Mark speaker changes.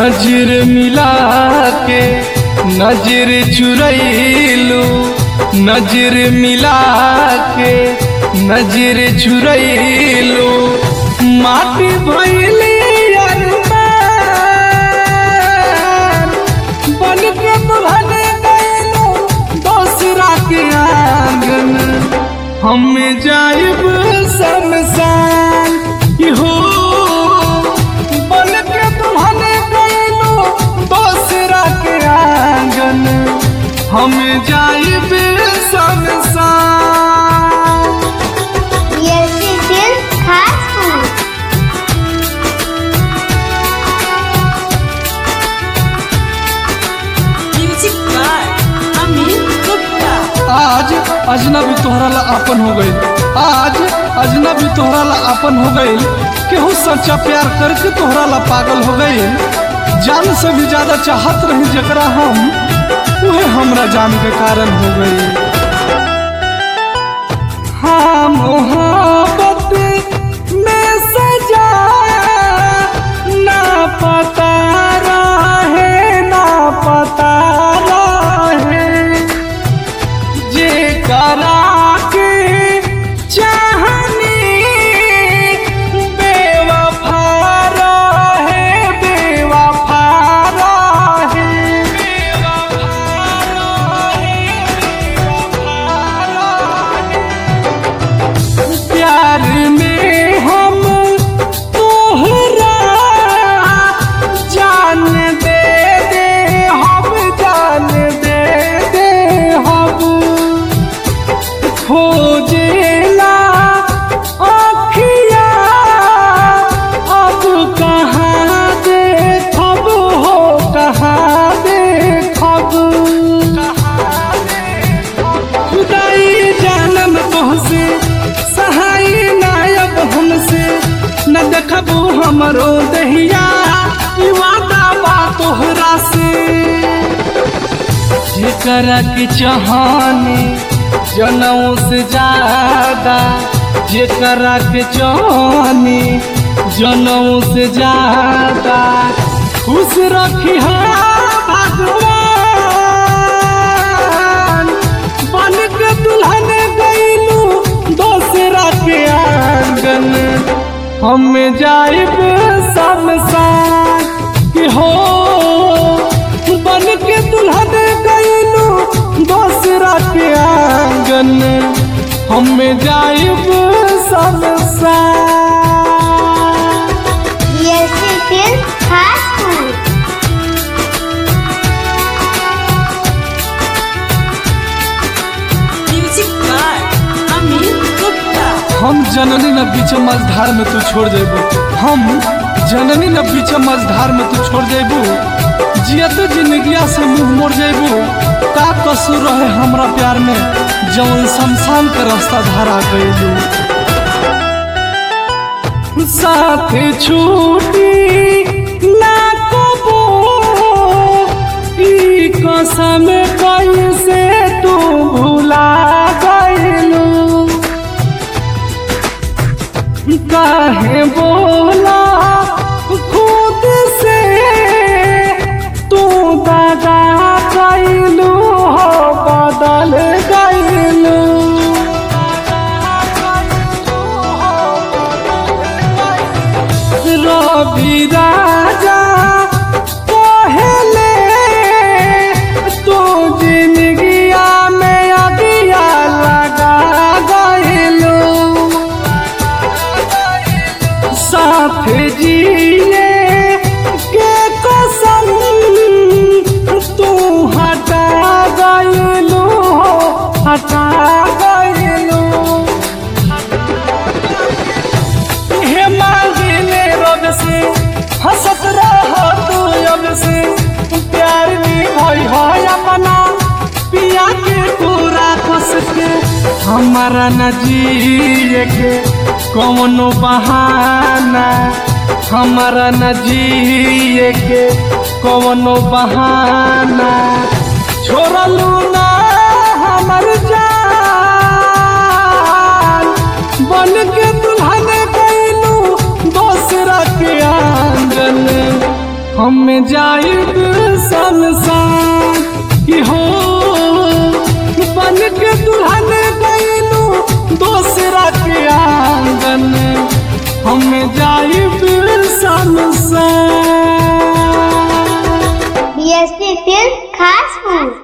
Speaker 1: नजर मिला के नजर चुरैलू, नजर मिला के नजर चुरैलू, माटी भइली अरमान बन के दुल्हन गइलू दोसरा के आंगन। हम जाइब शमशान हो बन के दुल्हन गइलू दोसरा के आंगन। हम जाइब शमशान।
Speaker 2: ये दिल खास फूल।
Speaker 3: Music by Amit Gupta.
Speaker 1: आज अजनबी तोहरा ला अपन हो गई, आज अजनबी तोहरा ला अपन हो गई। केहू सच्चा प्यार करके तोहरा ला पागल हो गई। जान से भी ज्यादा चाहत रही जकरा हम, वह हमरा जान के कारण हो गई। हाँ मोहब्बत में सजा ना पता रहे, ना पता रहे जे करा के चाहनी बेवफा रहे, बेवफा रहे, प्यार में हम तोहरा जान दे दे, हम जान दे दे, हम खोजेला आँखिया अब कहाँ देखब हो, कहाँ देखब। खुदाई जानम तोहसे सहाय नायब हमसे न देखबू हमरो दहिया, ई वादा बा तोहरा से। जेकरा के चाहनी जनऊ से ज्यादा, जेकरा के चाहनी जनऊ से ज्यादा, खुश रखी भगवान बन के दुल्हन गइलू दोसरा के आंगन। हम जाइब शमशान कि हो बन के दुल्हन गइलू दोसरा के आंगन। हम जाइब शमशान।
Speaker 2: ये दिल खास फूल।
Speaker 3: Music by Amit Gupta.
Speaker 1: हम जननी न बीच मझधार में तू छोड़ देबू, हम जननी न बीच मझधार में तू छोड़ देबू। जियत जिंदगिया से मुंह मोड़ जेबू। का कसूर रहे हमरा प्यार में जौन शमशान का रास्ता धारा गइलू। साथ छूटी ना कबो ई कसम कैसे तू भुला गइलू। काहे बोला खुद से तू दादा गइलू हो, बदल गइलू। रवि राजा पहले तू जिंदगिया में अगिया लगा गइलू। साथ जिए के कसम तू हटा गइलू हो, हटा गइलू। हे मांगिले रब से हंसत रह तू अब से, प्यार में भई है अपना पिया के पूरा कस के। हमारा न जिए के कौनो बहाना, हमारा न जिए के कौनो बहाना। छोड़लू ना हमर जान बन के दुल्हन गइलू दोसरा के आंगन। हम जाइब संसार की हो बन के दुल्हन गईलू दोसरा के आंगन हम जाइब संसार।
Speaker 2: BSC Film Fast Food।